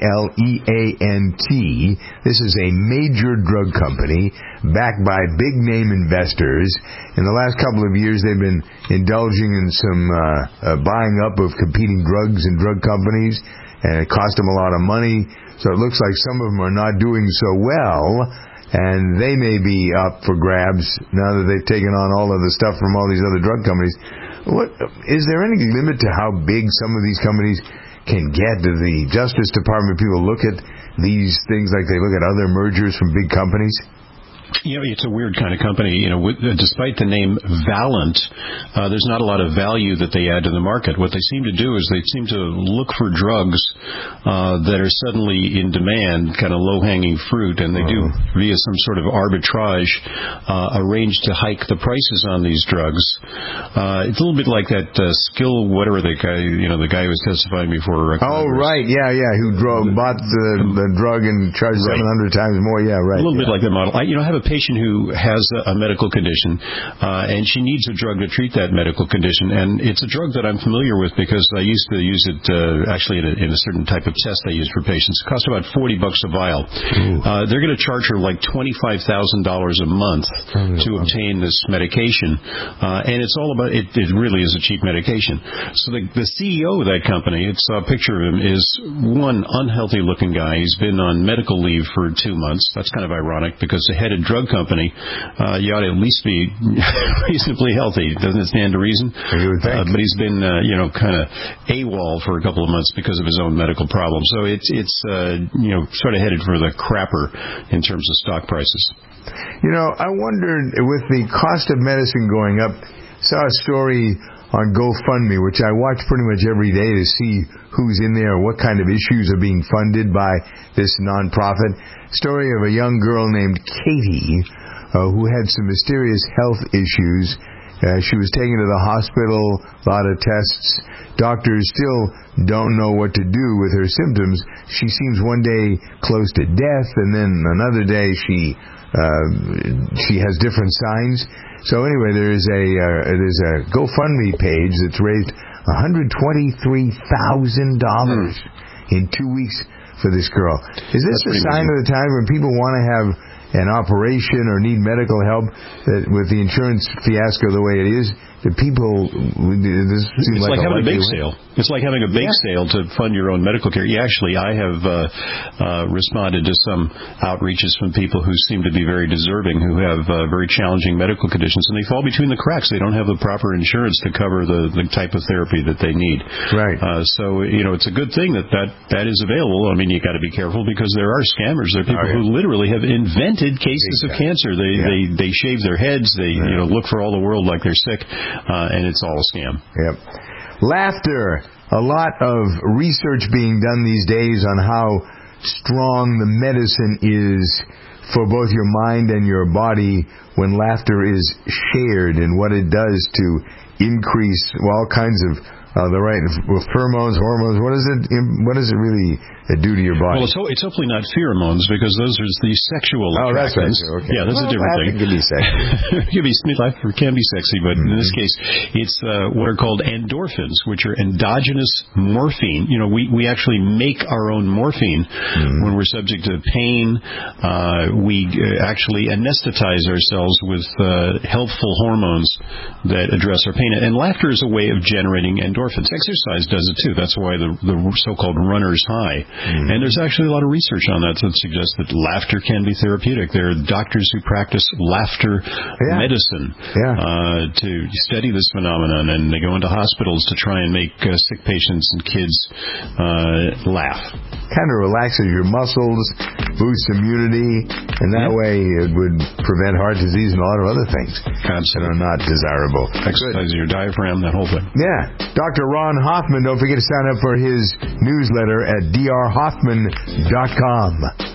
Speaker 2: Valeant. This is a major drug company backed by big-name investors. In the last couple of years, they've been indulging in some buying up of competing drugs and drug companies, and it cost them a lot of money. So it looks like some of them are not doing so well. And they may be up for grabs now that they've taken on all of the stuff from all these other drug companies. Is there any limit to how big some of these companies can get? Do the Justice Department people look at these things like they look at other mergers from big companies?
Speaker 17: You know, it's a weird kind of company. You know, despite the name Valeant, there's not a lot of value that they add to the market. What they seem to do is they seem to look for drugs that are suddenly in demand, kind of low-hanging fruit, and they do, via some sort of arbitrage, arrange to hike the prices on these drugs. It's a little bit like that Skill, whatever the guy who was testifying before.
Speaker 2: Right, who bought the drug and charged 700 times more. Yeah, right.
Speaker 17: A little bit like that model. I have a patient who has a medical condition, and she needs a drug to treat that medical condition, and it's a drug that I'm familiar with because I used to use it actually in a certain type of test I use for patients. It costs about $40 a vial. They're going to charge her like $25,000 a month to obtain this medication, and it's all about it really is a cheap medication. So the CEO of that company, it's a picture of him, is one unhealthy looking guy. He's been on medical leave for 2 months. That's kind of ironic because the head of drug company, you ought to at least be reasonably healthy. Doesn't it stand to reason? But he's been, kind of AWOL for a couple of months because of his own medical problems. So it's sort of headed for the crapper in terms of stock prices.
Speaker 2: I wondered, with the cost of medicine going up, saw a story on GoFundMe, which I watch pretty much every day to see who's in there, what kind of issues are being funded by this nonprofit. Story of a young girl named Katie who had some mysterious health issues. She was taken to the hospital, a lot of tests. Doctors still don't know what to do with her symptoms. She seems one day close to death, and then another day she has different signs. So anyway, there's a GoFundMe page that's raised $123,000 in 2 weeks for this girl. Is this a sign of the time when people want to have an operation or need medical help, that with the insurance fiasco the way it is, the people...
Speaker 17: It's like having a bake sale. It's like having a bake sale to fund your own medical care. I have responded to some outreaches from people who seem to be very deserving, who have very challenging medical conditions, and they fall between the cracks. They don't have the proper insurance to cover the type of therapy that they need.
Speaker 2: Right.
Speaker 17: So it's a good thing that is available. I mean, you got to be careful because there are scammers. There are people who literally have invented cases of cancer. They shave their heads. They look for all the world like they're sick, and it's all a scam.
Speaker 2: Yep. Laughter. A lot of research being done these days on how strong the medicine is for both your mind and your body when laughter is shared, and what it does to increase all kinds of the right pheromones, hormones. What does it really do to your body?
Speaker 17: Well, it's hopefully not pheromones, because those are the sexual attractions.
Speaker 2: That's right. Okay.
Speaker 17: Yeah, that's a different thing.
Speaker 2: It can be sexy.
Speaker 17: Laughter can be sexy, but in this case, it's what are called endorphins, which are endogenous morphine. You know, we actually make our own morphine when we're subject to pain. We actually anesthetize ourselves with helpful hormones that address our pain. And laughter is a way of generating endorphins. Exercise does it too. That's why the so-called runner's high. And there's actually a lot of research on that suggests that laughter can be therapeutic. There are doctors who practice laughter medicine to study this phenomenon, and they go into hospitals to try and make sick patients and kids laugh.
Speaker 2: Kind of relaxes your muscles, boosts immunity, and that way it would prevent heart disease and a lot of other things that are not desirable.
Speaker 17: Exercise your diaphragm, that whole thing.
Speaker 2: Yeah. Dr. Ron Hoffman, don't forget to sign up for his newsletter at drhoffman.com.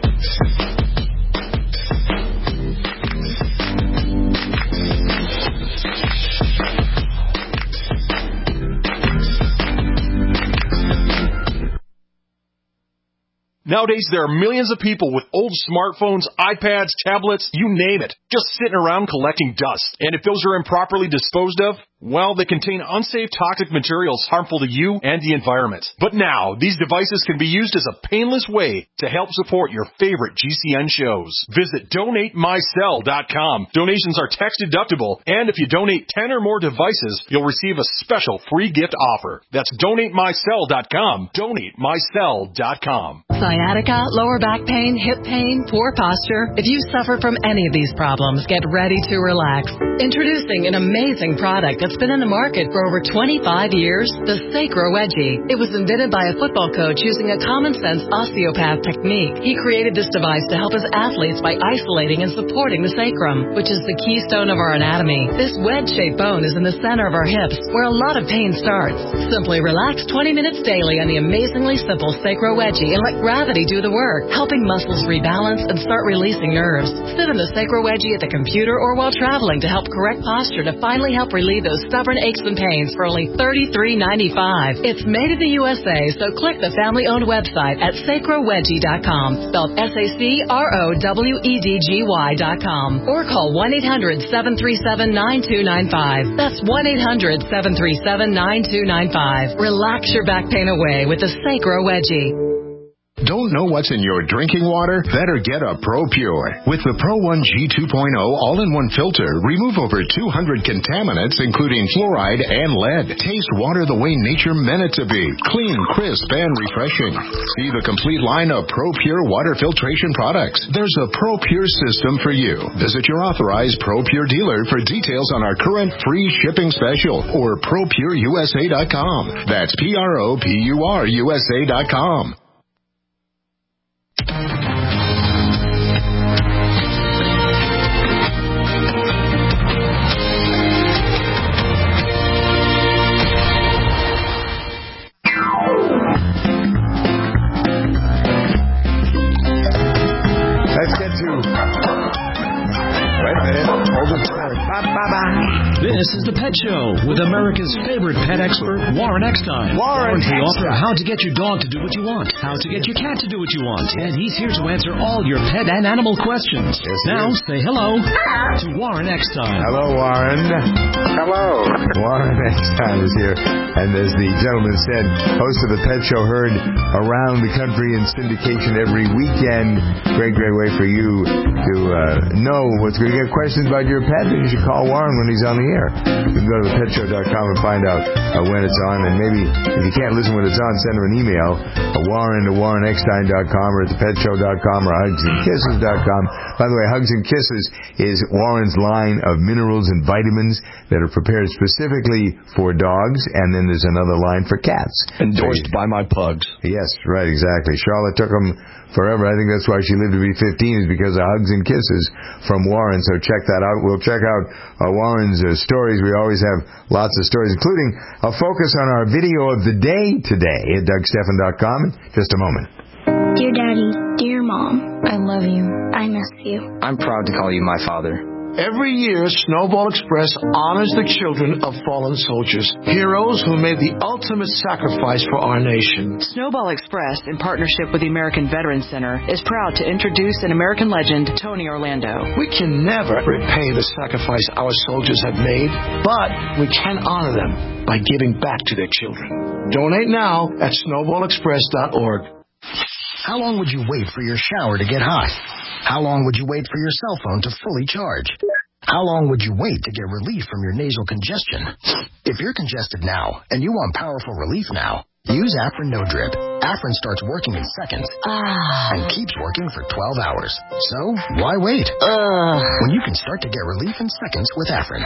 Speaker 1: Nowadays, there are millions of people with old smartphones, iPads, tablets, you name it, just sitting around collecting dust. And if those are improperly disposed of, well, they contain unsafe toxic materials harmful to you and the environment. But now, these devices can be used as a painless way to help support your favorite GCN shows. Visit DonateMyCell.com. Donations are tax deductible, and if you donate 10 or more devices, you'll receive a special free gift offer. That's DonateMyCell.com. DonateMyCell.com.
Speaker 5: Sciatica, lower back pain, hip pain, poor posture. If you suffer from any of these problems, get ready to relax. Introducing an amazing product that's been in the market for over 25 years, the Sacro Wedgie. It was invented by a football coach using a common-sense osteopath technique. He created this device to help his athletes by isolating and supporting the sacrum, which is the keystone of our anatomy. This wedge-shaped bone is in the center of our hips, where a lot of pain starts. Simply relax 20 minutes daily on the amazingly simple Sacro Wedgie and let gravity do the work, helping muscles rebalance and start releasing nerves. Sit on the Sacro Wedgie at the computer or while traveling to help correct posture to finally help relieve those stubborn aches and pains for only $33.95. It's made in the USA, so click the family-owned website at sacrowedgie.com, spelled SACROWEDGY.com, or call 1-800-737-9295. That's 1-800-737-9295. Relax your back pain away with the Sacro Wedgie.
Speaker 18: Don't know what's in your drinking water? Better get a ProPure. With the Pro 1G 2.0 all-in-one filter, remove over 200 contaminants, including fluoride and lead. Taste water the way nature meant it to be. Clean, crisp, and refreshing. See the complete line of ProPure water filtration products. There's a ProPure system for you. Visit your authorized ProPure dealer for details on our current free shipping special or ProPureUSA.com. That's ProPureUSA.com.
Speaker 2: Let's get to... Wait a minute. Hold it.
Speaker 19: This is The Pet Show with America's favorite pet expert, Warren Eckstein.
Speaker 2: Warren's
Speaker 19: the author of How to Get Your Dog to Do What You Want, How to Get Your Cat to Do What You Want, and he's here to answer all your pet and animal questions. Now, say hello to Warren Eckstein.
Speaker 2: Hello, Warren.
Speaker 20: Hello.
Speaker 2: Warren Eckstein is here. And as the gentleman said, host of The Pet Show, heard around the country in syndication every weekend. Great way for you to know what's going to get questions about your pet. You should call Warren when he's on the air. You can go to thepetshow.com and find out when it's on. And maybe if you can't listen when it's on, send him an email. Warren@warreneckstein.com or at thepetshow.com or hugsandkisses.com. By the way, Hugs and Kisses is Warren's line of minerals and vitamins that are prepared specifically for dogs, and then there's another line for cats.
Speaker 4: Endorsed by my pugs.
Speaker 2: Yes, right, exactly. Charlotte took them forever. I think that's why she lived to be 15, is because of Hugs and Kisses from Warren. So check that out. We'll check out Warren's stories. We always have lots of stories, including a focus on our video of the day today at DougStephan.com in just a moment.
Speaker 21: Dear Daddy, dear Mom, I love you. I miss you.
Speaker 27: I'm proud to call you my father.
Speaker 7: Every year, Snowball Express honors the children of fallen soldiers, heroes who made the ultimate sacrifice for our nation.
Speaker 6: Snowball Express, in partnership with the American Veterans Center, is proud to introduce an American legend, Tony Orlando.
Speaker 7: We can never repay the sacrifice our soldiers have made, but we can honor them by giving back to their children. Donate now at snowballexpress.org.
Speaker 11: How long would you wait for your shower to get hot? How long would you wait for your cell phone to fully charge? How long would you wait to get relief from your nasal congestion? If you're congested now and you want powerful relief now, use Afrin No Drip. Afrin starts working in seconds and keeps working for 12 hours. So, why wait? When you can start to get relief in seconds with Afrin.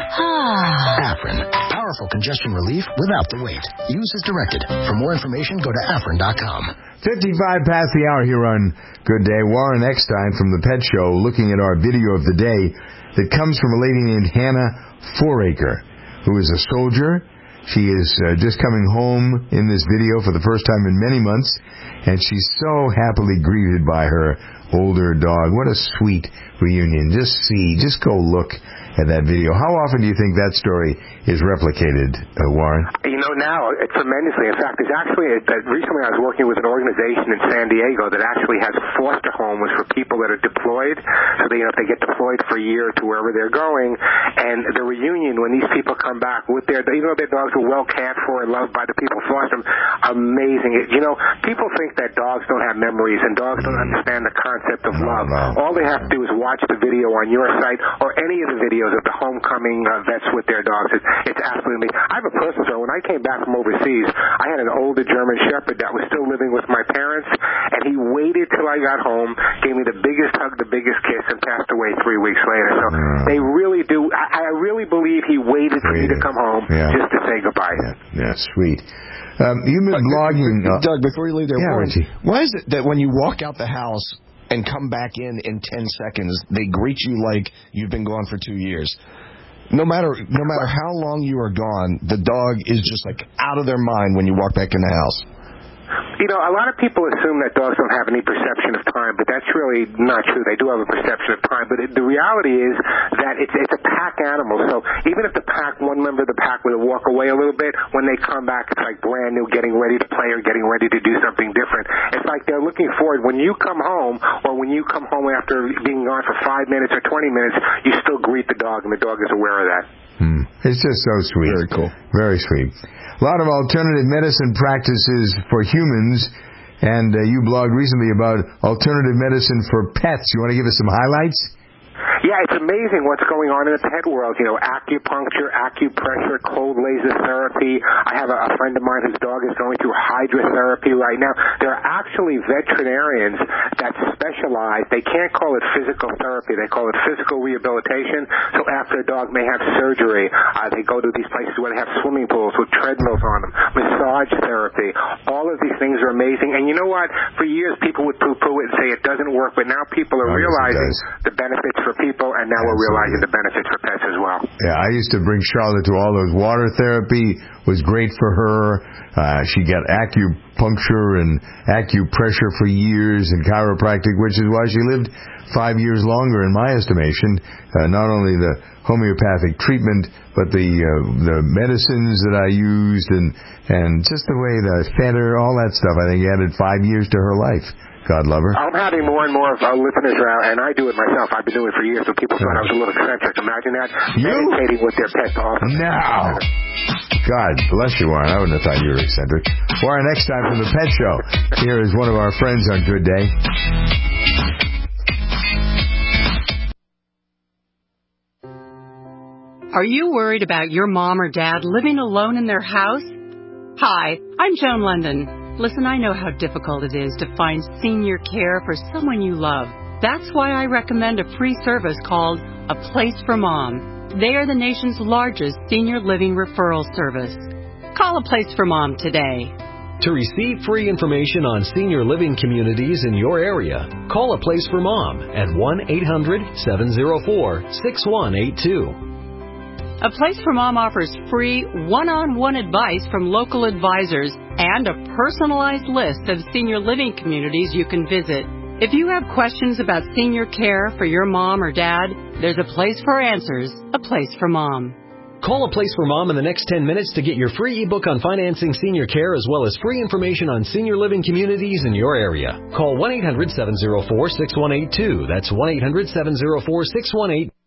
Speaker 11: Afrin. Powerful congestion relief without the wait. Use as directed. For more information, go to Afrin.com.
Speaker 2: 55 past the hour here on Good Day. Warren Eckstein from the Pet Show looking at our video of the day that comes from a lady named Hannah Foraker, who is a soldier. She is just coming home in this video for the first time in many months, and she's so happily greeted by her older dog. What a sweet reunion. Just go look at that video. How often do you think that story is replicated, Warren?
Speaker 20: You know, now, tremendously. In fact, there's actually, recently I was working with an organization in San Diego that actually has foster homes for people that are deployed. So they, if they get deployed for a year to wherever they're going, and the reunion when these people come back with their, even though their dogs were well cared for and loved by the people who foster them, amazing. People think that dogs don't have memories and dogs don't understand the concept of love. All they have to do is watch the video on your site or any of the videos of the homecoming vets with their dogs. It's absolutely amazing. I have a personal story. When I came back from overseas, I had an older German Shepherd that was still living with my parents, and he waited till I got home, gave me the biggest hug, the biggest kiss, and passed away 3 weeks later. So they really do. I really believe he waited for me to come home just to say goodbye.
Speaker 2: Yeah, sweet. You've been blogging.
Speaker 4: Doug, before you leave there,
Speaker 2: Richie.
Speaker 4: Why is it that when you walk out the house and come back in 10 seconds, they greet you like you've been gone for 2 years? No matter how long you are gone, the dog is just like out of their mind when you walk back in the house.
Speaker 20: A lot of people assume that dogs don't have any perception of time, but that's really not true. They do have a perception of time, but the reality is that it's a pack animal. So even if one member of the pack will walk away a little bit, when they come back, it's like brand new, getting ready to play or getting ready to do something different. It's like they're looking forward. When you come home, or when you come home after being gone for 5 minutes or 20 minutes, you still greet the dog, and the dog is aware of that.
Speaker 2: It's just so sweet.
Speaker 4: Very cool.
Speaker 2: Very sweet. A lot of alternative medicine practices for humans, and you blogged recently about alternative medicine for pets. You want to give us some highlights?
Speaker 20: Yeah, it's amazing what's going on in the pet world. Acupuncture, acupressure, cold laser therapy. I have a friend of mine whose dog is going through hydrotherapy right now. There are actually veterinarians that specialize. They can't call it physical therapy. They call it physical rehabilitation. So after a dog may have surgery, they go to these places where they have swimming pools with treadmills on them, massage therapy. All of these things are amazing. And you know what? For years, people would poo-poo it and say it doesn't work, but now people are realizing the benefits for people, and now we're realizing the benefits for pets as well.
Speaker 2: Yeah, I used to bring Charlotte to all those water therapy. Was great for her. She got acupuncture and acupressure for years and chiropractic, which is why she lived 5 years longer, in my estimation. Not only the homeopathic treatment, but the medicines that I used and just the way that I fed her, all that stuff, I think added 5 years to her life. God love her.
Speaker 20: I'm having more and more of listeners around, and I do it myself. I've been doing it for years, so people thought I was a little eccentric. Imagine that. Meditating with their pets often.
Speaker 2: No. God bless you, Warren. I wouldn't have thought you were eccentric. Warren, next time from the Pet Show. Here is one of our friends on Good Day.
Speaker 21: Are you worried about your mom or dad living alone in their house? Hi, I'm Joan London. Listen, I know how difficult it is to find senior care for someone you love. That's why I recommend a free service called A Place for Mom. They are the nation's largest senior living referral service. Call A Place for Mom today.
Speaker 19: To receive free information on senior living communities in your area, call A Place for Mom at 1-800-704-6182.
Speaker 21: A Place for Mom offers free one-on-one advice from local advisors and a personalized list of senior living communities you can visit. If you have questions about senior care for your mom or dad, there's a place for answers, a place for mom.
Speaker 8: Call A Place for Mom in the next 10 minutes to get your free ebook on financing senior care as well as free information on senior living communities in your area. Call 1-800-704-6182. That's 1-800-704-6182.